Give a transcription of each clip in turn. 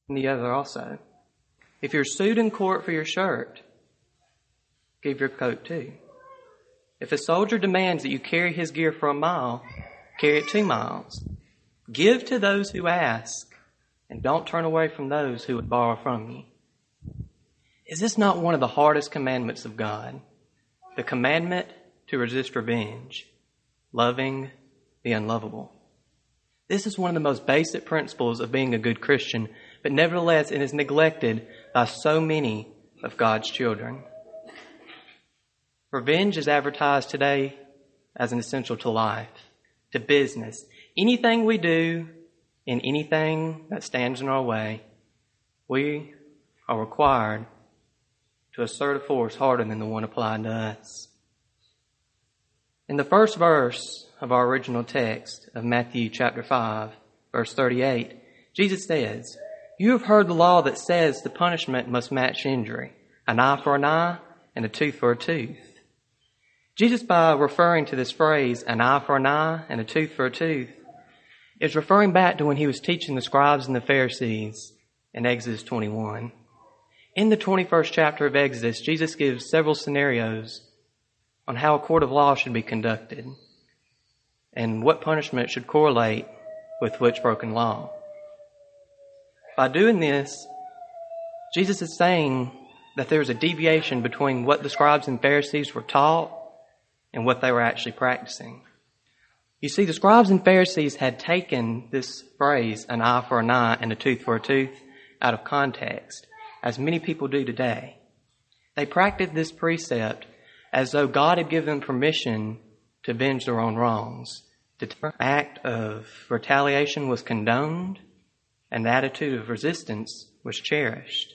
and the other also. If you're sued in court for your shirt, give your coat too. If a soldier demands that you carry his gear for a mile, carry it 2 miles. Give to those who ask, and don't turn away from those who would borrow from you. Is this not one of the hardest commandments of God? The commandment to resist revenge, loving the unlovable. This is one of the most basic principles of being a good Christian, but nevertheless it is neglected by so many of God's children. Revenge is advertised today as an essential to life, to business. Anything we do and anything that stands in our way, we are required to assert a force harder than the one applied to us. In the first verse of our original text of Matthew chapter 5, verse 38, Jesus says, "You have heard the law that says the punishment must match injury, an eye for an eye and a tooth for a tooth." Jesus, by referring to this phrase, an eye for an eye and a tooth for a tooth, is referring back to when he was teaching the scribes and the Pharisees in Exodus 21. In the 21st chapter of Exodus, Jesus gives several scenarios on how a court of law should be conducted and what punishment should correlate with which broken law. By doing this, Jesus is saying that there is a deviation between what the scribes and Pharisees were taught and what they were actually practicing. You see, the scribes and Pharisees had taken this phrase, an eye for an eye and a tooth for a tooth, out of context, as many people do today. They practiced this precept as though God had given them permission to avenge their own wrongs. The act of retaliation was condoned, and the attitude of resistance was cherished.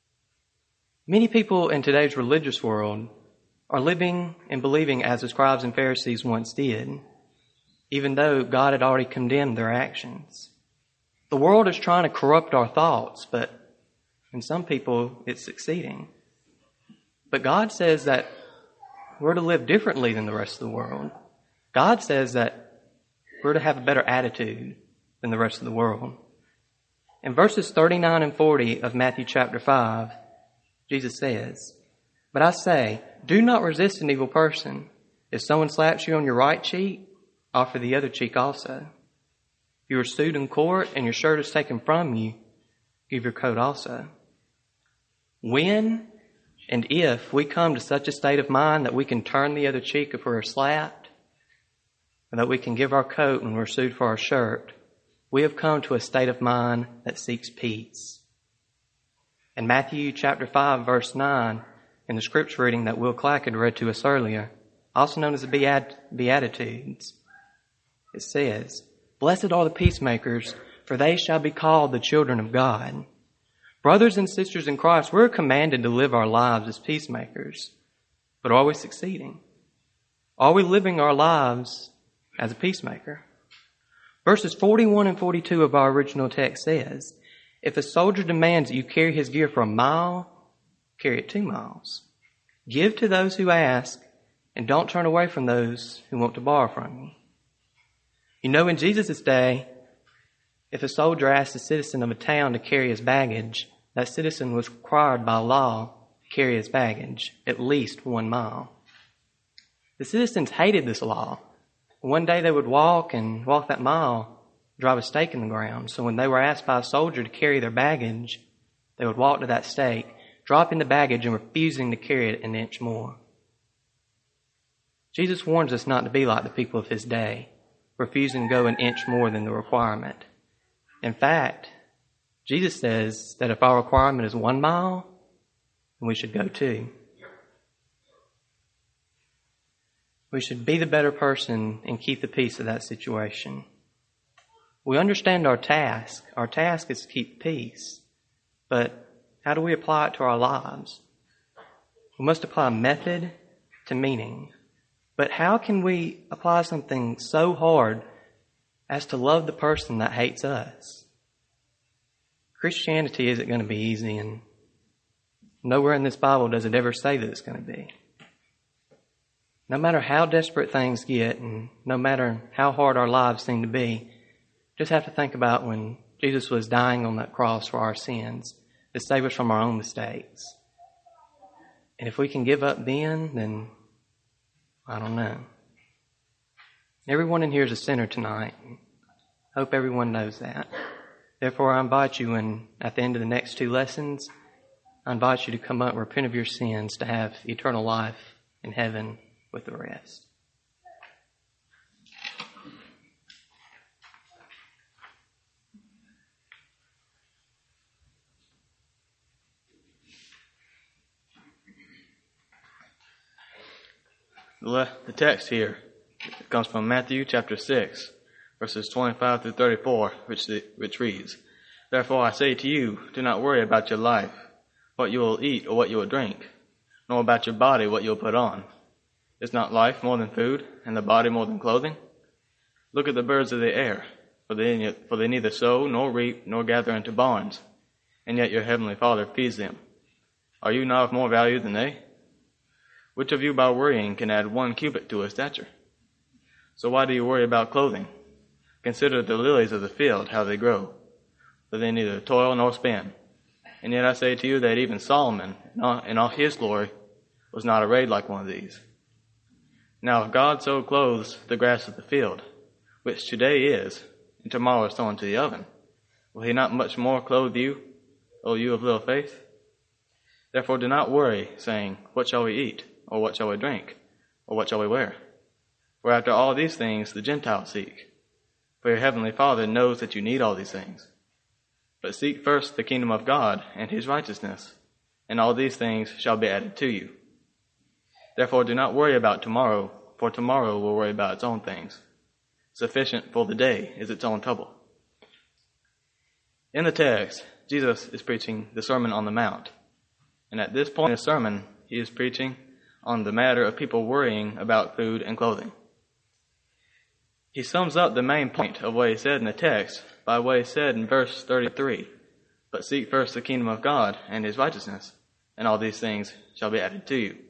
Many people in today's religious world are living and believing as the scribes and Pharisees once did, even though God had already condemned their actions. The world is trying to corrupt our thoughts, but in some people it's succeeding. But God says that we're to live differently than the rest of the world. God says that we're to have a better attitude than the rest of the world. In verses 39 and 40 of Matthew chapter 5, Jesus says, "But I say, do not resist an evil person. If someone slaps you on your right cheek, offer the other cheek also. If you are sued in court and your shirt is taken from you, give your coat also." When and if we come to such a state of mind that we can turn the other cheek if we're slapped, or that we can give our coat when we're sued for our shirt, we have come to a state of mind that seeks peace. In Matthew chapter 5, verse 9, in the scripture reading that Will Clack had read to us earlier, also known as the Beatitudes, it says, "Blessed are the peacemakers, for they shall be called the children of God." Brothers and sisters in Christ, we're commanded to live our lives as peacemakers. But are we succeeding? Are we living our lives as a peacemaker? Verses 41 and 42 of our original text says, "If a soldier demands that you carry his gear for a mile, carry it 2 miles. Give to those who ask, and don't turn away from those who want to borrow from you." You know, in Jesus' day, if a soldier asked a citizen of a town to carry his baggage, that citizen was required by law to carry his baggage at least 1 mile. The citizens hated this law. One day they would walk that mile, drive a stake in the ground. So when they were asked by a soldier to carry their baggage, they would walk to that stake, dropping the baggage and refusing to carry it an inch more. Jesus warns us not to be like the people of his day, refusing to go an inch more than the requirement. In fact, Jesus says that if our requirement is 1 mile, then we should go 2. We should be the better person and keep the peace of that situation. We understand our task. Our task is to keep peace. But how do we apply it to our lives? We must apply method to meaning. But how can we apply something so hard as to love the person that hates us? Christianity isn't going to be easy, and nowhere in this Bible does it ever say that it's going to be. No matter how desperate things get, and no matter how hard our lives seem to be, just have to think about when Jesus was dying on that cross for our sins to save us from our own mistakes. And if we can give up then I don't know. Everyone in here is a sinner tonight. Hope everyone knows that. Therefore, I invite you, at the end of the next 2 lessons, I invite you to come up and repent of your sins to have eternal life in heaven with the rest. The text here comes from Matthew chapter 6, verses 25 through 34, which reads, "Therefore I say to you, do not worry about your life, what you will eat or what you will drink, nor about your body, what you will put on. Is not life more than food, and the body more than clothing? Look at the birds of the air, for they neither sow nor reap nor gather into barns, and yet your heavenly Father feeds them. Are you not of more value than they? Which of you by worrying can add 1 cubit to his stature? So why do you worry about clothing? Consider the lilies of the field, how they grow, for they neither toil nor spin. And yet I say to you that even Solomon, in all his glory, was not arrayed like one of these. Now if God so clothes the grass of the field, which today is, and tomorrow is thrown into the oven, will he not much more clothe you, O you of little faith? Therefore do not worry, saying, what shall we eat? Or what shall we drink? Or what shall we wear? For after all these things the Gentiles seek. For your heavenly Father knows that you need all these things. But seek first the kingdom of God and his righteousness, and all these things shall be added to you. Therefore do not worry about tomorrow, for tomorrow will worry about its own things. Sufficient for the day is its own trouble." In the text, Jesus is preaching the Sermon on the Mount. And at this point in the sermon, he is preaching on the matter of people worrying about food and clothing. He sums up the main point of what he said in the text by what he said in verse 33, "But seek first the kingdom of God and his righteousness, and all these things shall be added to you."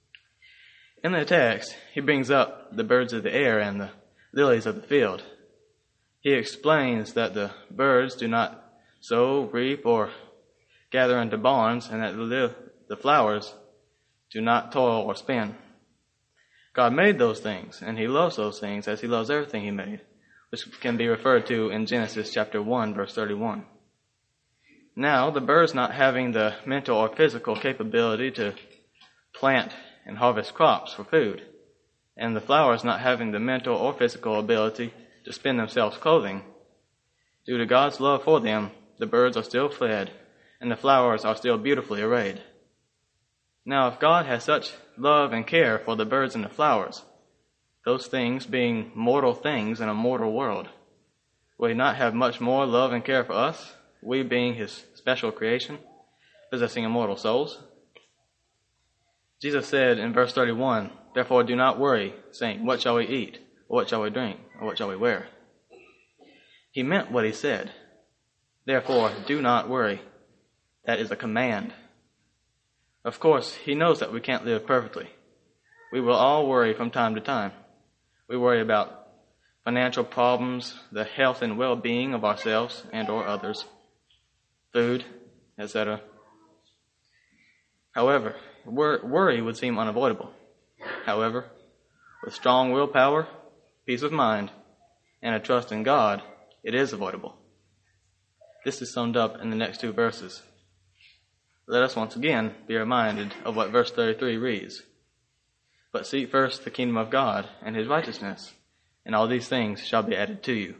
In the text, he brings up the birds of the air and the lilies of the field. He explains that the birds do not sow, reap, or gather into barns, and that the flowers do not toil or spin. God made those things, and he loves those things as he loves everything he made, which can be referred to in Genesis chapter 1, verse 31. Now, the birds not having the mental or physical capability to plant and harvest crops for food, and the flowers not having the mental or physical ability to spin themselves clothing, due to God's love for them, the birds are still fed, and the flowers are still beautifully arrayed. Now, if God has such love and care for the birds and the flowers, those things being mortal things in a mortal world, will he not have much more love and care for us, we being his special creation, possessing immortal souls? Jesus said in verse 31, "Therefore do not worry, saying, what shall we eat? Or what shall we drink? Or what shall we wear?" He meant what he said. Therefore, do not worry. That is a command. Of course, he knows that we can't live perfectly. We will all worry from time to time. We worry about financial problems, the health and well-being of ourselves and or others, food, etc. However, worry would seem unavoidable. However, with strong willpower, peace of mind, and a trust in God, it is avoidable. This is summed up in the next 2 verses. Let us once again be reminded of what verse 33 reads. "But seek first the kingdom of God and his righteousness, and all these things shall be added to you."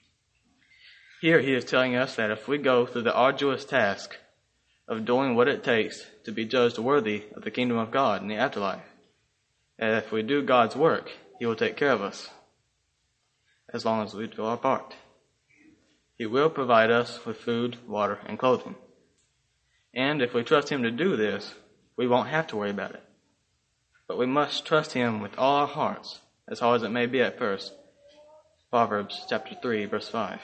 Here he is telling us that if we go through the arduous task of doing what it takes to be judged worthy of the kingdom of God in the afterlife, and if we do God's work, he will take care of us, as long as we do our part. He will provide us with food, water, and clothing. And if we trust him to do this, we won't have to worry about it. But we must trust him with all our hearts, as hard as it may be at first. Proverbs chapter 3, verse 5.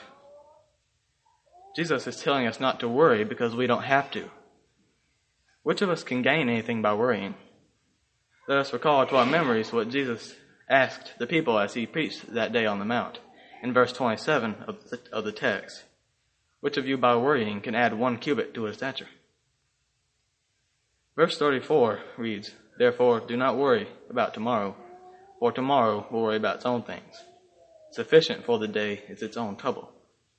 Jesus is telling us not to worry because we don't have to. Which of us can gain anything by worrying? Let us recall to our memories what Jesus asked the people as he preached that day on the mount, in verse 27 of the text. which of you by worrying can add 1 cubit to his stature? Verse 34 reads, Therefore do not worry about tomorrow, for tomorrow will worry about its own things. Sufficient for the day is its own trouble.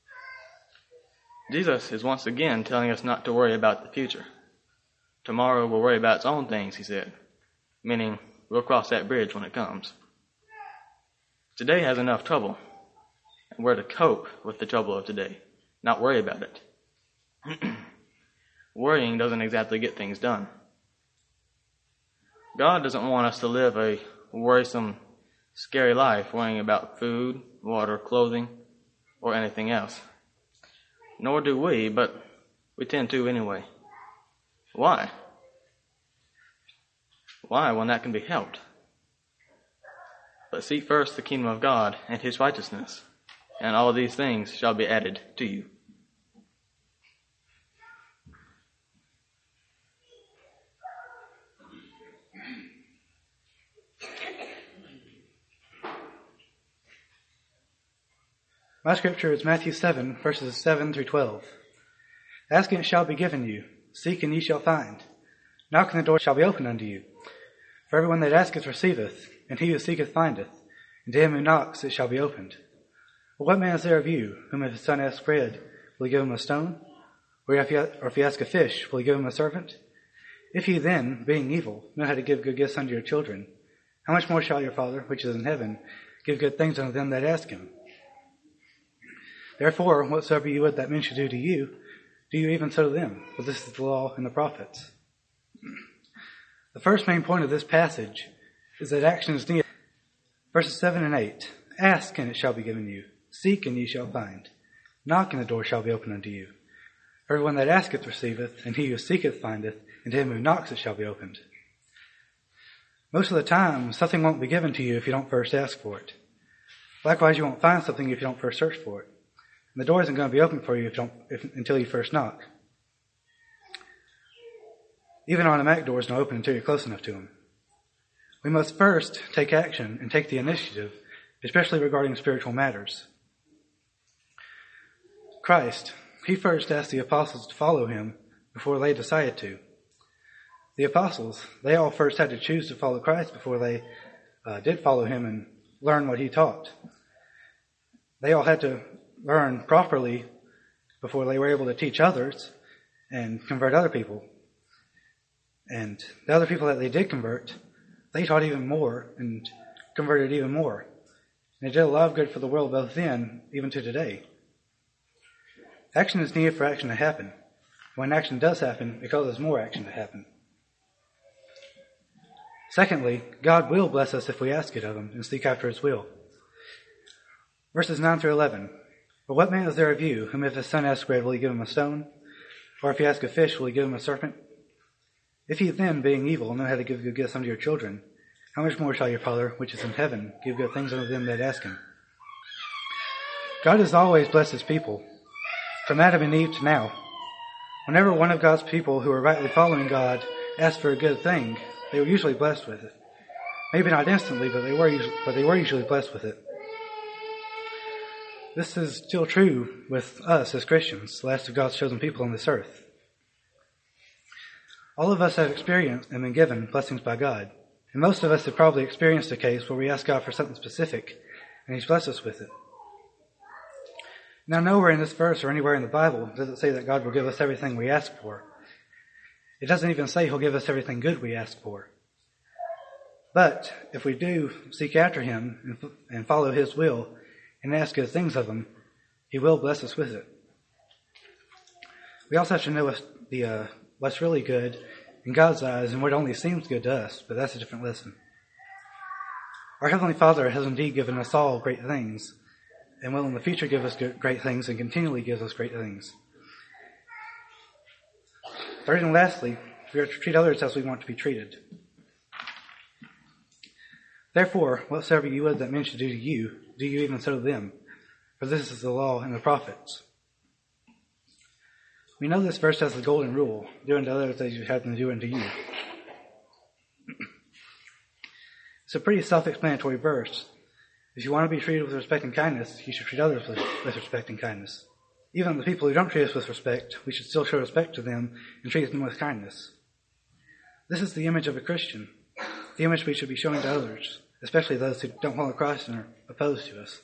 Jesus is once again telling us not to worry about the future. Tomorrow will worry about its own things, he said, meaning we'll cross that bridge when it comes. Today has enough trouble, and we're to cope with the trouble of today, not worry about it. Worrying doesn't exactly get things done. God doesn't want us to live a worrisome, scary life worrying about food, water, clothing, or anything else. Nor do we, but we tend to anyway. Why? Why, when that can be helped? But seek first the kingdom of God and his righteousness, and all these things shall be added to you. My scripture is Matthew 7, verses 7 through 12. Ask and it shall be given you. Seek and ye shall find. Knock and the door shall be opened unto you. For everyone that asketh receiveth, and he who seeketh findeth, and to him who knocks it shall be opened. But what man is there of you, whom if his son asks bread, will he give him a stone? Or if he ask a fish, will he give him a serpent? If ye then, being evil, know how to give good gifts unto your children, how much more shall your Father, which is in heaven, give good things unto them that ask him? Therefore, whatsoever you would that men should do to you, do you even so to them, for this is the law and the prophets. The first main point of this passage is that action is needed. Verses 7 and 8, Ask and it shall be given you. Seek and ye shall find. Knock and the door shall be opened unto you. Everyone that asketh receiveth, and he who seeketh findeth, and to him who knocks it shall be opened. Most of the time, something won't be given to you if you don't first ask for it. Likewise, you won't find something if you don't first search for it. And the door isn't going to be open for you until you first knock. Even automatic doors don't open until you're close enough to them. We must first take action and take the initiative, especially regarding spiritual matters. Christ, he first asked the apostles to follow him before they decided to. The apostles, they all first had to choose to follow Christ before they did follow him and learn what he taught. They all had to learn properly before they were able to teach others and convert other people. And the other people that they did convert, they taught even more and converted even more. And it did a lot of good for the world both then, even to today. Action is needed for action to happen. When action does happen, it causes more action to happen. Secondly, God will bless us if we ask it of him and seek after his will. Verses 9 through 11. But what man is there of you, whom if his son asks bread, will he give him a stone? Or if he asks a fish, will he give him a serpent? If ye then, being evil, know how to give good gifts unto your children, how much more shall your Father, which is in heaven, give good things unto them that ask him? God has always blessed his people, from Adam and Eve to now. Whenever one of God's people who are rightly following God asked for a good thing, they were usually blessed with it. Maybe not instantly, but they were usually blessed with it. This is still true with us as Christians, the last of God's chosen people on this earth. All of us have experienced and been given blessings by God. And most of us have probably experienced a case where we ask God for something specific, and he's blessed us with it. Now, nowhere in this verse or anywhere in the Bible does it say that God will give us everything we ask for. It doesn't even say he'll give us everything good we ask for. But if we do seek after him and follow his will and ask good things of him, he will bless us with it. We also have to know what's really good in God's eyes and what only seems good to us, but that's a different lesson. Our Heavenly Father has indeed given us all great things, and will in the future give us great things and continually gives us great things. Third and lastly, we are to treat others as we want to be treated. Therefore, whatsoever you would that men should do to you, do you even so to them, for this is the law and the prophets. We know this verse has the golden rule, do unto others as you have them do unto you. It's a pretty self-explanatory verse. If you want to be treated with respect and kindness, you should treat others with respect and kindness. Even the people who don't treat us with respect, we should still show respect to them and treat them with kindness. This is the image of a Christian, the image we should be showing to others, especially those who don't follow Christ and are opposed to us.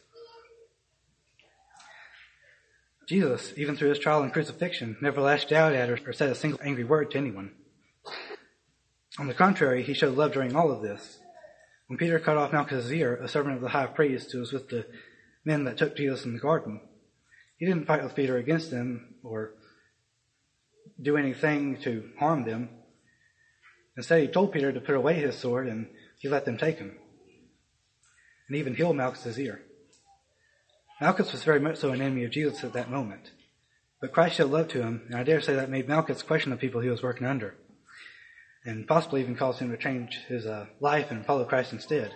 Jesus, even through his trial and crucifixion, never lashed out at or said a single angry word to anyone. On the contrary, he showed love during all of this. When Peter cut off Malchus' ear, a servant of the high priest who was with the men that took Jesus in the garden, he didn't fight with Peter against them or do anything to harm them. Instead, he told Peter to put away his sword, and he let them take him, and even healed Malchus' ear. Malchus was very much so an enemy of Jesus at that moment, but Christ showed love to him, and I dare say that made Malchus question the people he was working under, and possibly even caused him to change his life and follow Christ instead.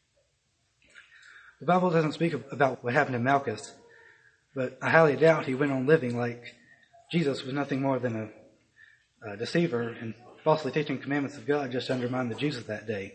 The Bible doesn't speak about what happened to Malchus, but I highly doubt he went on living like Jesus was nothing more than a deceiver and falsely teaching commandments of God just to undermine the Jews of that day.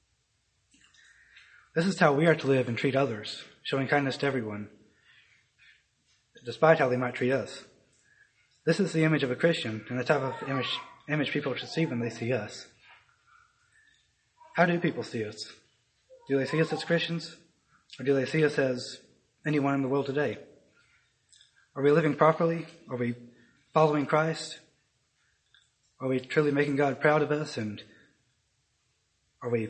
This is how we are to live and treat others, showing kindness to everyone, despite how they might treat us. This is the image of a Christian and the type of image people should see when they see us. How do people see us? Do they see us as Christians, or do they see us as anyone in the world today? Are we living properly? Are we following Christ? Are we truly making God proud of us? And are we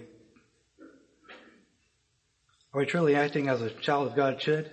truly acting as a child of God should?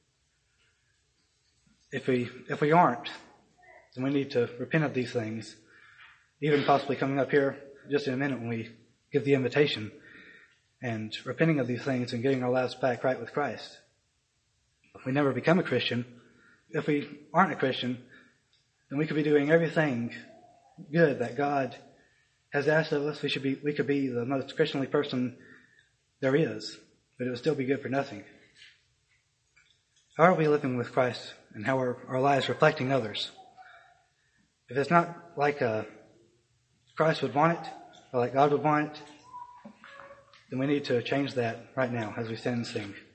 If we aren't, then we need to repent of these things, even possibly coming up here just in a minute when we give the invitation, and repenting of these things and getting our lives back right with Christ. If we never become a Christian, if we aren't a Christian, then we could be doing everything good that God has asked of us. We could be the most Christianly person there is, but it would still be good for nothing. How are we living with Christ, and how are our lives reflecting others? If it's not like Christ would want it, or like God would want it, then we need to change that right now as we stand and sing.